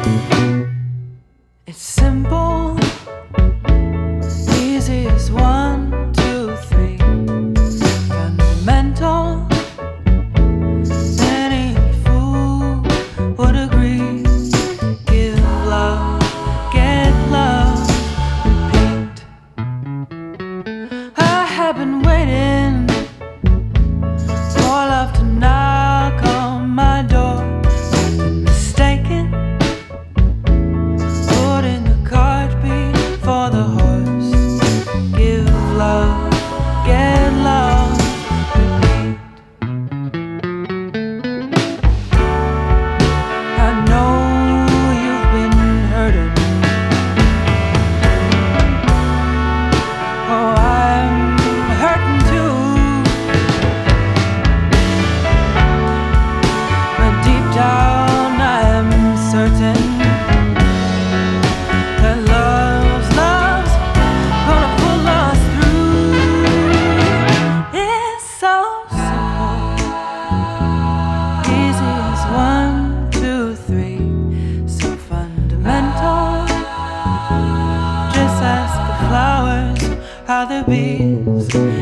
It's simple, easy as 1, 2, 3. Fundamental, any fool would agree. Give love, get love, repeat. I have been waiting for love to knock on my door. I've been mistaken, putting the cart before the horse. Give love, get love, repeat. I know you've been hurting. Oh, I'm hurting too. But deep down I am certain that love's gonna pull us through. It's so simple, easy as 1, 2, 3. So fundamental, just ask the flowers how their bees